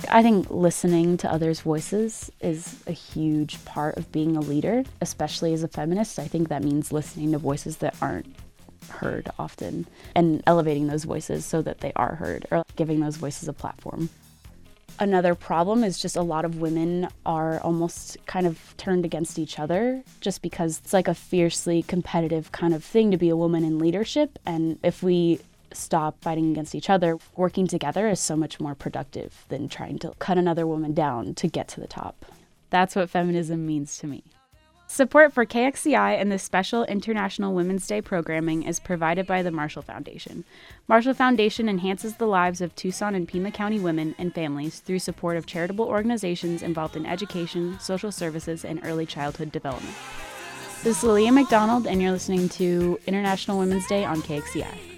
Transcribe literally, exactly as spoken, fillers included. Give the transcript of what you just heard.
I think listening to others' voices is a huge part of being a leader, especially as a feminist. I think that means listening to voices that aren't heard often and elevating those voices so that they are heard, or giving those voices a platform. Another problem is just a lot of women are almost kind of turned against each other just because it's like a fiercely competitive kind of thing to be a woman in leadership. And if we stop fighting against each other, working together is so much more productive than trying to cut another woman down to get to the top. That's what feminism means to me. Support for K X C I and this special International Women's Day programming is provided by the Marshall Foundation. Marshall Foundation enhances the lives of Tucson and Pima County women and families through support of charitable organizations involved in education, social services, and early childhood development. This is Leah McDonald, and you're listening to International Women's Day on K X C I.